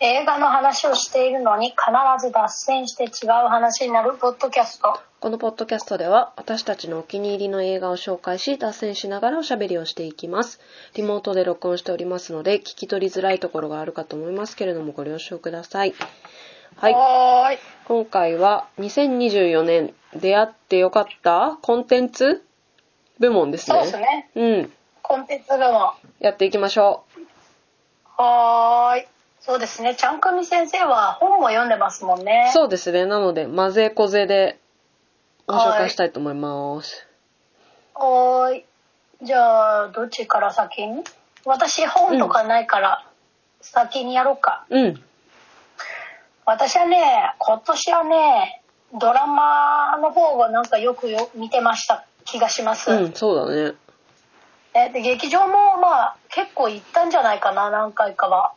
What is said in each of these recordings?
映画の話をしているのに必ず脱線して違う話になるポッドキャスト。 このポッドキャストでは私たちのお気に入りの映画を紹介し脱線しながらおしゃべりをしていきます。リモートで録音しておりますので聞き取りづらいところがあるかと思いますけれどもご了承ください。はい。今回は2024年出会ってよかったコンテンツ部門ですね。 そうですね。コンテンツ部門。 やっていきましょう。はい。そうですね。ちゃんかみ先生は本も読んでますもんね。 そうですね。なので混ぜこぜでご紹介したいと思います。 はい。じゃあどっちから先に？私本とかないから先にやろうか。私はね、今年はね、ドラマの方をなんかよく見てました気がします。 そうだね。 で劇場もまあ結構行ったんじゃないかな、何回かは。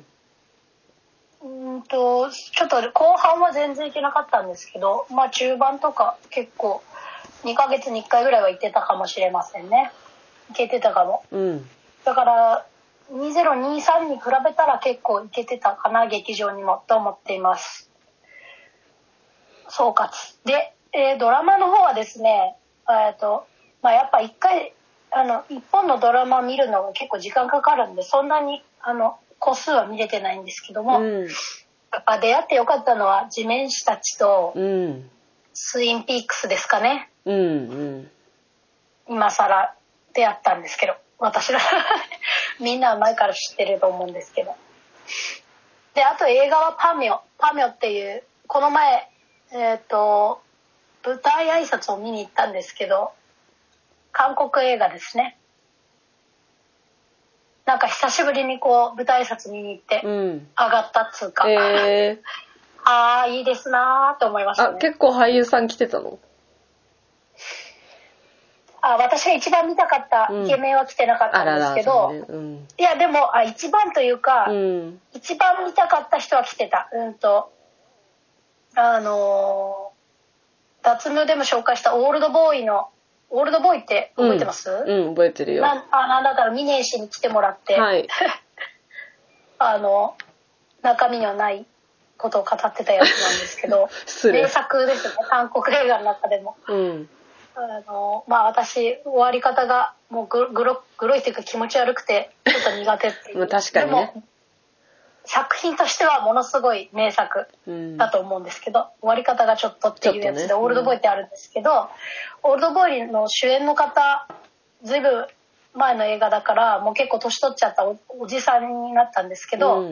ちょっと後半は全然行けなかったんですけど、まあ中盤とか結構2ヶ月に1回ぐらいは行ってたかもしれませんね。行けてたかも。だから2023に比べたら結構行けてたかな、劇場にもと思っています。総括で、ドラマの方はですね、まあやっぱ一本のドラマを見るのが結構時間かかるんで、そんなに個数は見れてないんですけども、やっぱ出会ってよかったのは地面師たちと、ツインピークスですかね。今更出会ったんですけど、私らみんなは前から知ってると思うんですけど。で、あと映画はパミョっていう、この前舞台挨拶を見に行ったんですけど、韓国映画ですね。なんか久しぶりにこう舞台挨拶見に行って上がったっつうか、あーいいですなーって思いましたね。 結構俳優さん来てたの？ 私が一番見たかったイケメンは来てなかったんですけど、いやでも一番というか、一番見たかった人は来てた。脱毛でも紹介したオールドボーイって覚えてます？ 覚えてるよ。 なんだったらミネー氏に来てもらって、中身にはないことを語ってたやつなんですけど名作ですね、韓国映画の中でも。まあ私終わり方がもうグロいというか気持ち悪くてちょっと苦手っていう確かにね。 でも作品としてはものすごい名作だと思うんですけど、終わり方がちょっとっていうやつで、オールドボーイってあるんですけど、オールドボーイの主演の方、ずいぶん前の映画だからもう結構年取っちゃった おじさんになったんですけど、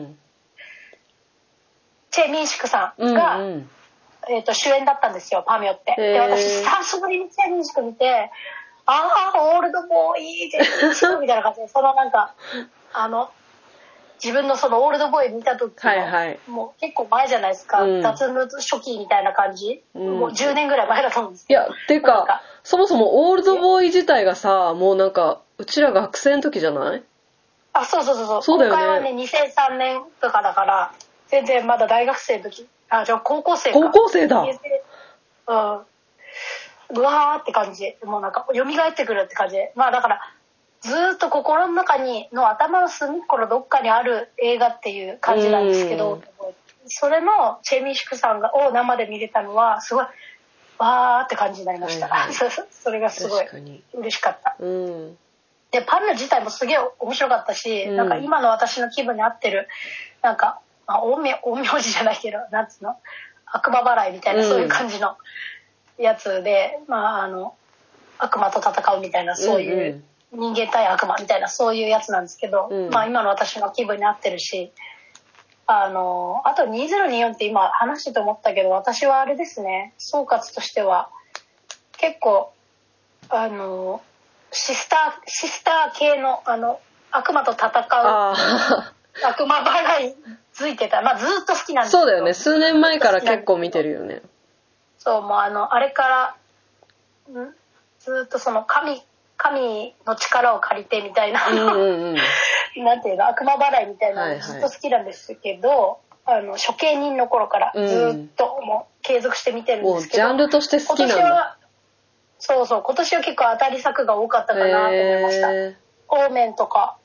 チェ・ミンシクさんが、主演だったんですよ、パミョって。で、私久しぶりにチェ・ミンシク見て、オールドボーイチェ・ミンシクみたいな感じで、そのなんか自分のそのオールドボーイ見た時の、もう結構前じゃないですか、脱毛初期みたいな感じ、もう10年ぐらい前だと思うんですけど。 いや、てかそもそもオールドボーイ自体がさ、もうなんかうちら学生の時じゃない？ そうだよね。今回はね2003年とかだから全然まだ大学生の時、じゃあ高校生か。 高校生だ。 うわーって感じ、もうなんか蘇ってくるって感じで、まあだからずっと心の中の頭の隅っこのどっかにある映画っていう感じなんですけど、それのチェ・ミンシクさんを生で見れたのはすごいわーって感じになりました。それがすごい嬉しかった。でパミョ自体もすげえ面白かったし、なんか今の私の気分に合ってる、なんか、陰陽師じゃないけどなんつうの、悪魔払いみたいな、そういう感じのやつで、悪魔と戦うみたいな、そういう人間対悪魔みたいな、そういうやつなんですけど、今の私の気分に合ってるし、あと2024って今話してて思ったけど、私はあれですね、総括としては結構シスター系の悪魔と戦う悪魔払いついてた、ずっと好きなんですけど。 そうだよね、数年前から結構見てるよね。 そう、もうあれからずっとその神の力を借りてみたいななんていうの、悪魔払いみたいなのずっと好きなんですけど、処刑人の頃からずっともう継続して見てるんですけど、 もうジャンルとして好きなんだ。 今年は結構当たり作が多かったかなと思いました。オーメンとか、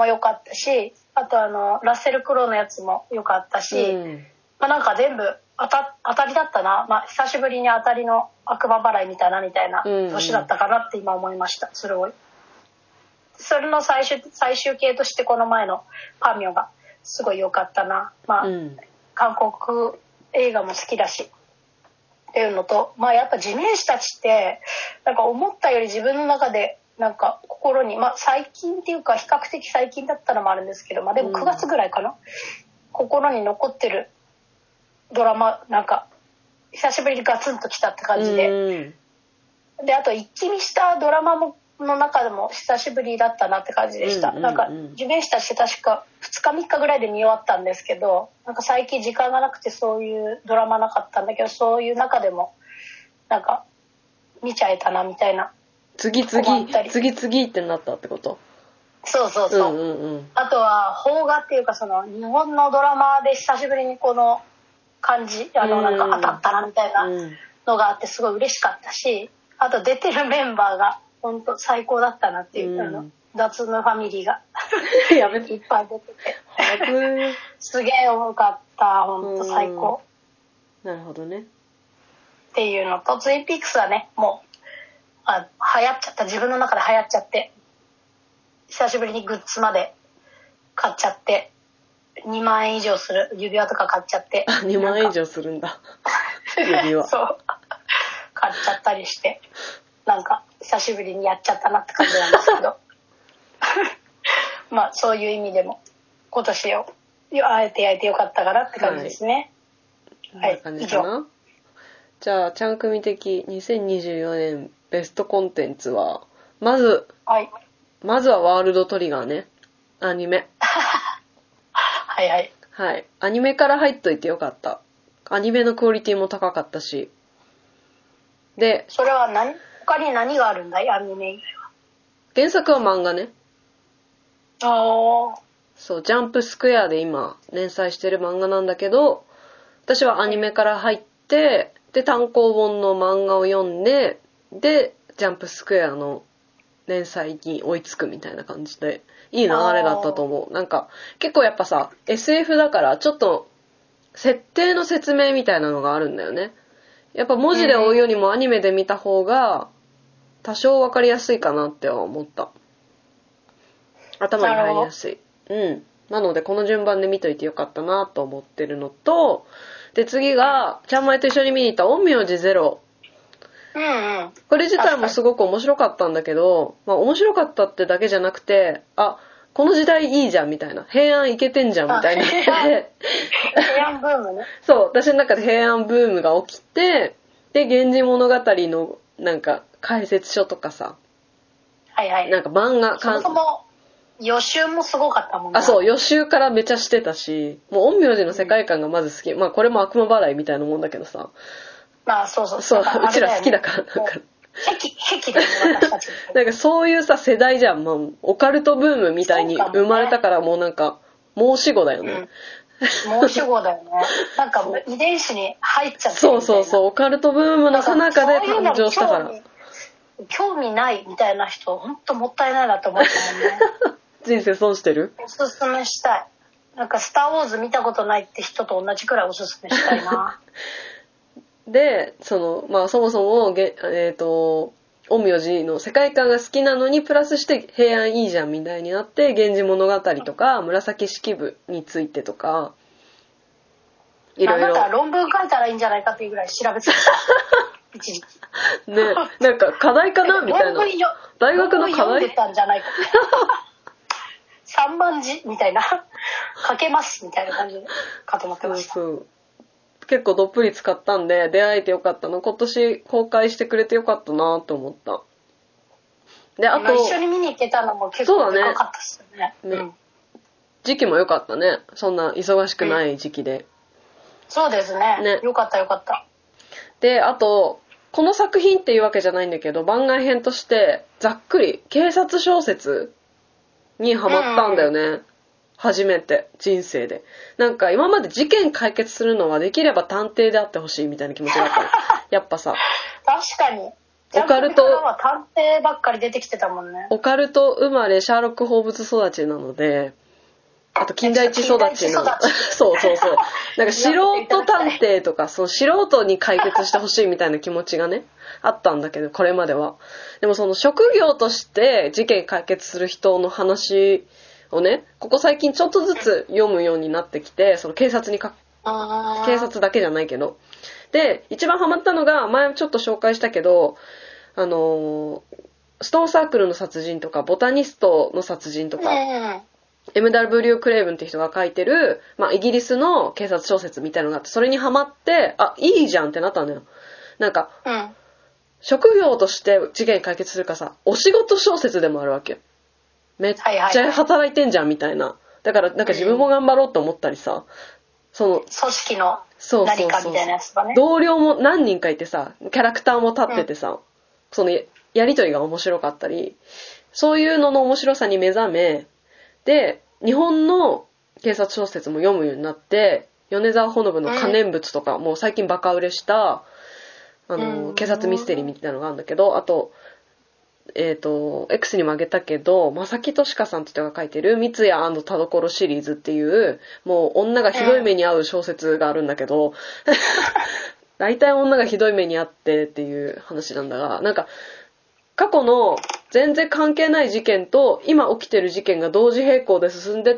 も良かったし、あとラッセル・クロウのやつも良かったし、まあ、なんか全部当たりだったな、まあ、久しぶりに当たりの悪魔払い見たなみたいな年だったかなって今思いました。すごい。それの最終形としてこの前のパミョがすごい良かったな。まあ、韓国映画も好きだしっていうのと、まあやっぱ地面師たちってなんか思ったより自分の中でなんか心に、まあ最近っていうか比較的最近だったのもあるんですけど、まあでも9月ぐらいかな、心に残ってるドラマ、なんか久しぶりにガツンときたって感じで、であと一気見したドラマもの中でも久しぶりだったなって感じでした。なんか地面師たちって確か2日3日ぐらいで見終わったんですけど、なんか最近時間がなくてそういうドラマなかったんだけど、そういう中でもなんか見ちゃえたなみたいな。 次ってなったってこと？ そうそうそう。あとは邦画っていうかその日本のドラマで久しぶりにこの感じ、なんか当たったなみたいなのがあってすごい嬉しかったし、あと出てるメンバーが本当最高だったなっていう、脱ムファミリーがいっぱい出ててすげえ多かった、本当最高。 なるほどね。 っていうのと、ツインピークスはね、もう流行っちゃった、自分の中で流行っちゃって、久しぶりにグッズまで買っちゃって、2万円以上する指輪とか買っちゃって。 2万円以上するんだ指輪。 そう買っちゃったりして、なんか久しぶりにやっちゃったなって感じなんですけどまあそういう意味でも今年をあえて焼いてよかったかなって感じですね。 はい、以上。じゃあちゃん組的2024年ベストコンテンツはまずはワールドトリガーね、アニメはいはいはい、アニメから入っといてよかった。アニメのクオリティも高かったし。で、 それは他に何があるんだい、アニメ以外は。 原作は漫画ね。 そう、 ジャンプスクエアで今連載してる漫画なんだけど、私はアニメから入って、で単行本の漫画を読んで、でジャンプスクエアの連載に追いつくみたいな感じで、いい流れだったと思う。なんか結構やっぱさ SF だからちょっと設定の説明みたいなのがあるんだよね。やっぱ文字で追うよりもアニメで見た方が多少分かりやすいかなっては思った。頭に入りやすい。なのでこの順番で見といてよかったなと思ってるのと、で次がちゃんまいと一緒に見に行った陰陽師ゼロ。これ自体もすごく面白かったんだけど、まあ面白かったってだけじゃなくて、この時代いいじゃんみたいな、平安いけてんじゃんみたいになって平安ブームね。 そう、私の中で平安ブームが起きて、で源氏物語のなんか解説書とかさ、なんか漫画そもそも予習もすごかったもんね。 そう、予習からめちゃしてたし、もう陰陽師の世界観がまず好き。まあこれも悪魔払いみたいなもんだけどさ。 まあそう、 うちら好きだからなんか。 癖だよね、私たち。 なんかそういうさ世代じゃん、もうオカルトブームみたいに生まれたからもうなんか申し子だよね。 申し子だよね。なんかもう遺伝子に入っちゃってるみたいな。そう、オカルトブームの最中で誕生したから。 興味ないみたいな人、ほんともったいないなと思ったもんね。 人生損してる？ おすすめしたい。なんかスターウォーズ見たことないって人と同じくらいおすすめしたいな。 で、まあそもそも陰陽師の世界観が好きなのにプラスして平安いいじゃんみたいになって、源氏物語とか紫式部についてとかいろいろ。 また論文書いたらいいんじゃないかっていうぐらい調べてた。一時期。 ね、なんか課題かなみたいな。大学の課題読んでたんじゃないか。3万字みたいな。書けますみたいな感じで書きまってました。 そう結構どっぷり使ったんで、出会えてよかったな。今年公開してくれてよかったなと思った。で、あと一緒に見に行けたのも結構でかかったっすよね。 時期も良かったね。そんな忙しくない時期で。 そうですね。よかったよかった。 で、あとこの作品っていうわけじゃないんだけど、番外編としてざっくり警察小説にハマったんだよね。初めて人生で。なんか今まで事件解決するのはできれば探偵であってほしいみたいな気持ちだった。やっぱさ。 確かにオカルトは探偵ばっかり出てきてたもんね。 オカルト生まれシャーロック・ホームズ育ちなので、あと金田一育ちのそうそうそう、なんか素人探偵とか、その素人に解決してほしいみたいな気持ちがねあったんだけど、これまでは。でもその職業として事件解決する人の話をね、ここ最近ちょっとずつ読むようになってきて、その警察だけじゃないけど、で一番ハマったのが前ちょっと紹介したけど、ストーンサークルの殺人とかボタニストの殺人とか、MW クレイブンって人が書いてる、まあ、イギリスの警察小説みたいなのがあって、それにハマって、あ、いいじゃんってなったのよ。なんか、職業として事件解決するかさ、お仕事小説でもあるわけ。めっちゃ働いてんじゃんみたいな。だからなんか自分も頑張ろうと思ったりさ、その組織の何かみたいなやつがね。 同僚も何人かいてさ、キャラクターも立っててさ、そのやりとりが面白かったり、そういうのの面白さに目覚め、で、日本の警察小説も読むようになって、米沢ほのぶの可燃物とか、もう最近バカ売れした、警察ミステリーみたいなのがあるんだけど、あと、X にもあげたけど、正木俊香さんって人が書いてる三ツ矢田所シリーズっていう、もう女がひどい目に遭う小説があるんだけど、大体女がひどい目に遭ってっていう話なんだが、なんか、過去の全然関係ない事件と今起きてる事件が同時並行で進んでって、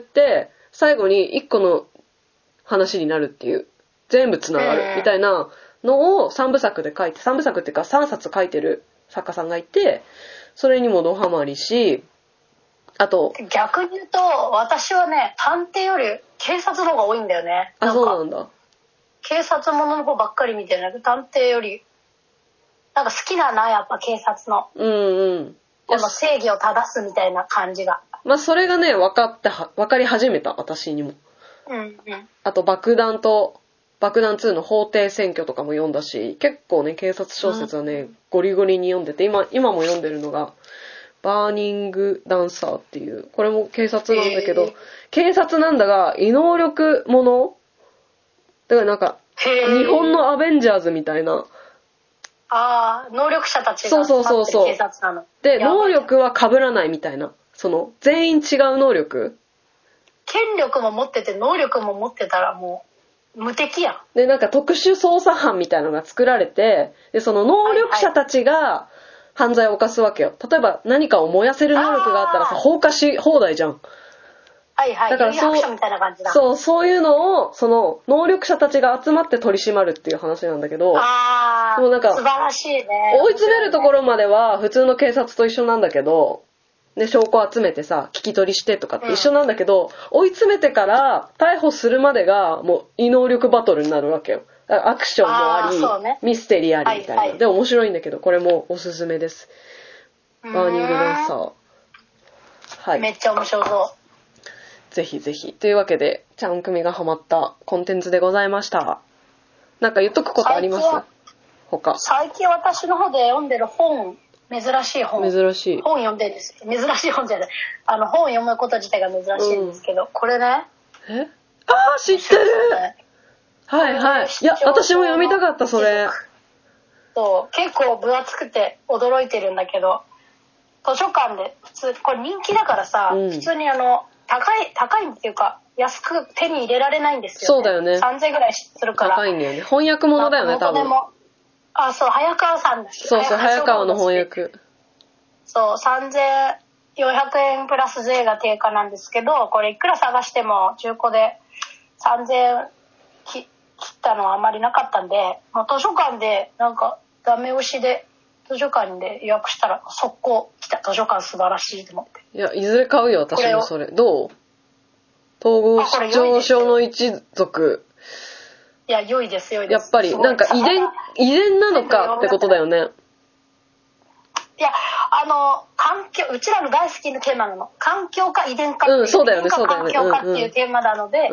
最後に一個の話になるっていう、全部つながるみたいなのを3部作で書いて、3部作っていうか3冊書いてる作家さんがいて、それにもドハマりし、あと逆に言うと私はね、探偵より警察の方が多いんだよね。 あ、そうなんだ。 警察ものの方ばっかり見てるんだけど、探偵よりなんか好きだな、やっぱ警察の。この正義を正すみたいな感じが。まあそれがね、分かり始めた、私にも。あと爆弾2の法廷選挙とかも読んだし、結構ね、警察小説はね、ゴリゴリに読んでて、今も読んでるのが、バーニングダンサーっていう、これも警察なんだけど、警察なんだが、異能力ものだからなんか、日本のアベンジャーズみたいな。 能力者たちが待ってる警察なの。 で、能力は被らないみたいな。その、全員違う能力。 権力も持ってて、能力も持ってたらもう、無敵やん。 で、なんか特殊捜査班みたいなのが作られて、で、その能力者たちが犯罪を犯すわけよ。例えば何かを燃やせる能力があったらさ、放火し放題じゃん。 だからそういうのを、その能力者たちが集まって取り締まるっていう話なんだけど、もうなんか素晴らしいね。 追い詰めるところまでは普通の警察と一緒なんだけど、で証拠集めてさ、聞き取りしてとかって一緒なんだけど、追い詰めてから逮捕するまでがもう異能力バトルになるわけよ。だからアクションもあり、ミステリーありみたいな。で面白いんだけど、これもおすすめです。バーニングダンサー。 はい。めっちゃ面白そう。 ぜひぜひ。というわけで、ちゃん組がハマったコンテンツでございました。なんか言っとくことあります？他。 最近私の方で読んでる本、珍しい本。 珍しい。 本読んでるんです。珍しい本じゃない。本を読むこと自体が珍しいんですけど、これね。 知ってる！はいはい。いや、私も読みたかった、それ。 そう、結構分厚くて驚いてるんだけど、図書館で普通、これ人気だからさ、普通に高いっていうか、安く手に入れられないんですよ、ね。 そうだよね。 3000円ぐらいするから。 高いんだよね。翻訳物だよね、多分。 そう、早川さんだし。 そう、早川の翻訳。 そう、3400円プラス税が定価なんですけど、これいくら探しても中古で3000円切ったのはあまりなかったんで、もう図書館でなんかダメ押しで図書館で予約したら速攻来た。図書館素晴らしいと思って。 いや、いずれ買うよ、私もそれ。どう？統合失調症の一族。 いや、良いです。やっぱり、なんか遺伝なのかってことだよね。 いや、環境、うちらの大好きなテーマなの。環境か遺伝かっていう。 そうだよね、そうだよね。 環境かっていうテーマなので、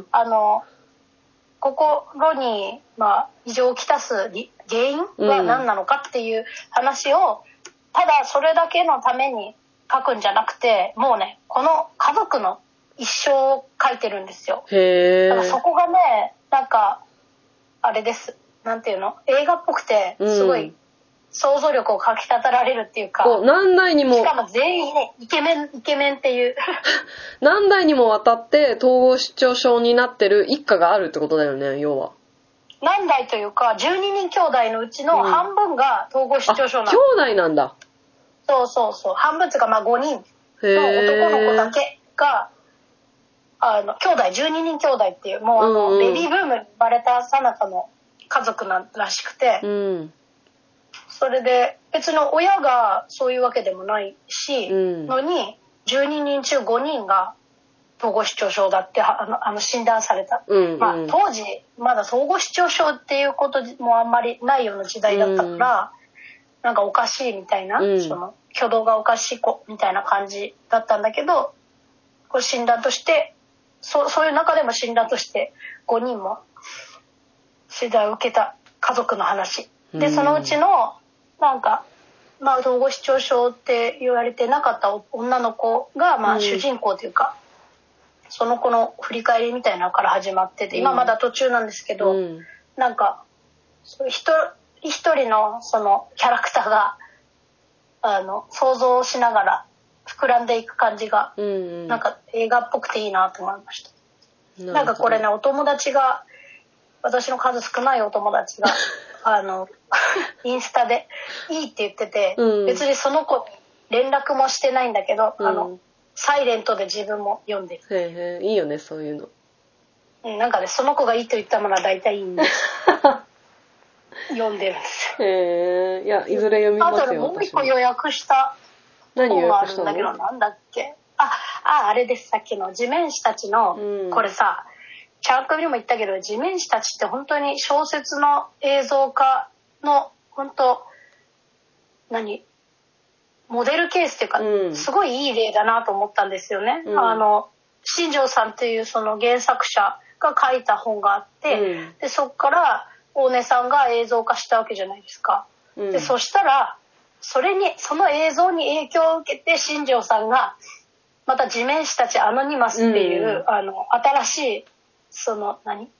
心に、異常をきたす原因は何なのかっていう話を、ただそれだけのために書くんじゃなくて、もうね、この家族の一生を書いてるんですよ。 へー。 そこがね、なんか、あれです。なんていうの？映画っぽくて、すごい想像力をかき立たられるっていうか、 こう何代にもしかも全員ねイケメンっていう何代にもわたって統合失調症になってる一家があるってことだよね、要は。 何代というか12人兄弟のうちの半分が統合失調症なの、 兄弟なんだ。 そう半分っていうかまあ5人の男の子だけが兄弟12人兄弟っていうもうベビーブームに生まれた最中の家族なんらしくて、 うん、 それで別の親がそういうわけでもないし、のに12人中5人が統合失調症だって診断された、当時まだ統合失調症っていうこともあんまりないような時代だったから、なんかおかしいみたいな、その挙動がおかしい子みたいな感じだったんだけど、これ診断としてそういう中でも診断として5人も診断を受けた家族の話で、そのうちのなんか統合失調症って言われてなかった女の子が主人公というか、その子の振り返りみたいなのから始まってて、今まだ途中なんですけど、なんか一人のそのキャラクターが想像しながら膨らんでいく感じが、なんか映画っぽくていいなと思いました。なんかこれね、お友達が、私の数少ないお友達がインスタでいいって言ってて、別にその子に連絡もしてないんだけど、サイレントで自分も読んでる。 いいよねそういうの。 なんかね、その子がいいと言ったものは大体いいんです読んでるんですよ。いやいずれ読みますよ。 あともう一個予約した本があるんだけど、なんだっけ、あれです、さっきの地面師たちの、これさチャンクにも言ったけど、地面師たちって本当に小説の映像化の本当モデルケースっていうか、すごいいい例だなと思ったんですよね。新庄さんっていうその原作者が書いた本があって、でそっから大根さんが映像化したわけじゃないですか。でそしたらその映像に影響を受けて新庄さんがまた地面師たちアノニマスっていう、新しいその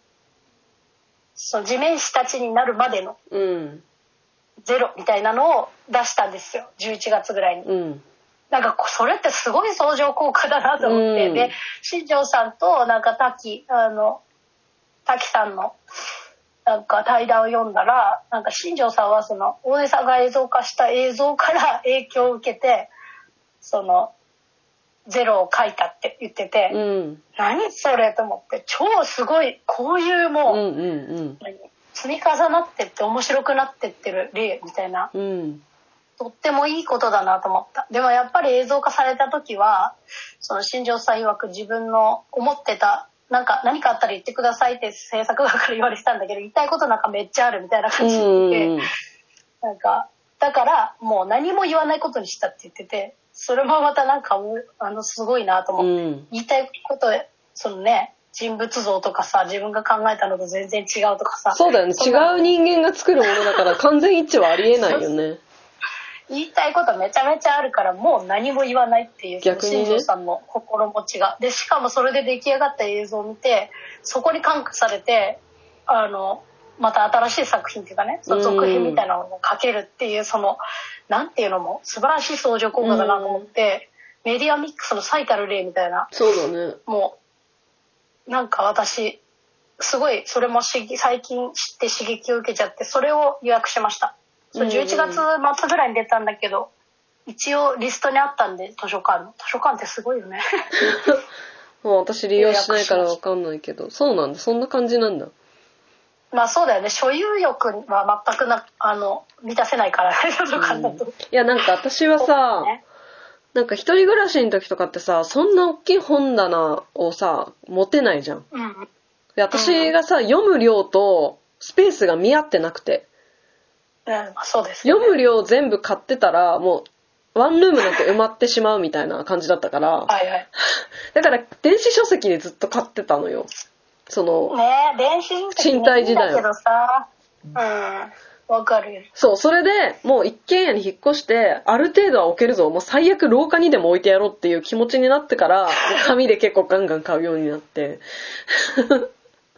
地面師たちになるまでのゼロみたいなのを出したんですよ、11月ぐらいに。なんかそれってすごい相乗効果だなと思って、で新庄さんとなんか滝さんのなんか対談を読んだら、なんか新庄さんはその大根さんが映像化した映像から影響を受けてそのゼロを書いたって言ってて、何それと思って、超すごいこういうもう、積み重なってって面白くなってってる例みたいな、とってもいいことだなと思った。でもやっぱり映像化された時はその新庄さん曰く自分の思ってた何かあったら言ってくださいって制作側から言われてたんだけど、言いたいことなんかめっちゃあるみたいな感じで、なんかだからもう何も言わないことにしたって言ってて、それもまたなんかすごいなと思って、言いたいことそのね、人物像とかさ、自分が考えたのと全然違うとかさ、 そうだよね、違う人間が作るものだから完全一致はありえないよね言いたいことめちゃめちゃあるからもう何も言わないっていう、 逆にね、 新庄さんの心持ちがで、しかもそれで出来上がった映像を見てそこに感化されてまた新しい作品っていうかね、その続編みたいなのを書けるっていう、そのなんていうのも素晴らしい相乗効果だなと思って、メディアミックスの最たる例みたいな。 そうだね。もうなんか私すごいそれも最近知って刺激を受けちゃって、それを予約しました。11月末ぐらいに出たんだけど、一応リストにあったんで、図書館ってすごいよねもう私利用しないから分かんないけど、そうなんだ、そんな感じなんだ。 まあそうだよね、所有欲は全く満たせないから図書館だと、 いやなんか私はさ、なんか一人暮らしの時とかってさ、そんな大きい本棚をさ持てないじゃん。で私がさ、読む量とスペースが見合ってなくて、 そうですね、 読む量全部買ってたらもうワンルームなんて埋まってしまうみたいな感じだったからだから電子書籍でずっと買ってたのよ。そのね、電子書籍賃貸時代だけどさ、わかるよ。 そう、それでもう一軒家に引っ越してある程度は置けるぞ、もう最悪廊下にでも置いてやろうっていう気持ちになってから紙で結構ガンガン買うようになって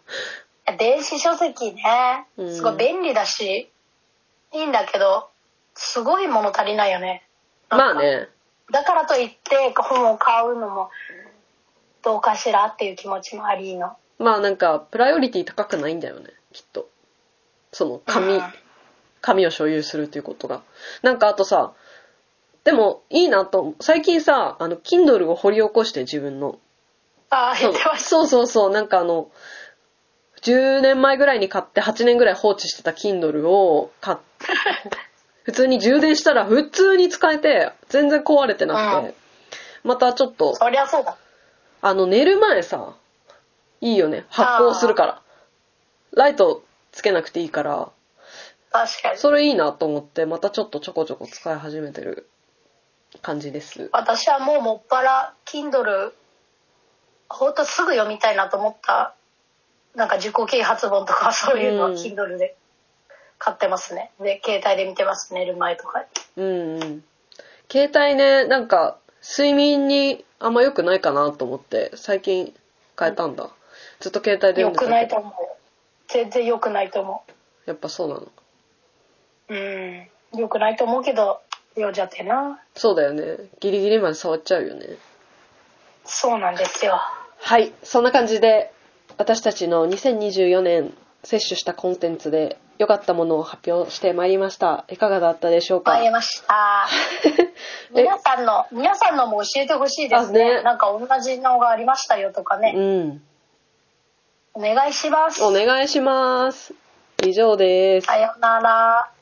電子書籍ね、すごい便利だしいいんだけど、 すごい物足りないよね。 まあね。 だからといって本を買うのもどうかしらっていう気持ちもありの。 まあなんかプライオリティ高くないんだよね、きっと。その紙を所有するっていうことが。なんかあとさ、でもいいなと、最近さ、Kindle を掘り起こして自分の。 言ってました。 そう、なんか10年前ぐらいに買って8年ぐらい放置してた Kindle を買って、普通に充電したら普通に使えて、全然壊れてなくて、またちょっと、 そりゃそうだ。 寝る前さ、いいよね。発光するから。ライトつけなくていいから、 確かに。 それいいなと思って、またちょっとちょこちょこ使い始めてる感じです。 私はもっぱら Kindle、ほんとすぐ読みたいなと思った、なんか自己啓発本とかそういうのは Kindle で買ってますね。で、携帯で見てます、寝る前とかに。 携帯ね、なんか、睡眠にあんま良くないかなと思って、最近変えたんだ。ずっと携帯で読んでたけど。 良くないと思う。全然良くないと思やっぱそうなの。 良くないと思うけど、読んじゃってな。 そうだよね。ギリギリまで触っちゃうよね。 そうなんですよ。 はい、そんな感じで、私たちの2024年摂取したコンテンツで良かったものを発表してまいりました。いかがだったでしょうか？ 参りました。皆さんのも教えてほしいですね。なんか同じのがありましたよとかね。お願いします。 お願いします。以上です。 さようなら。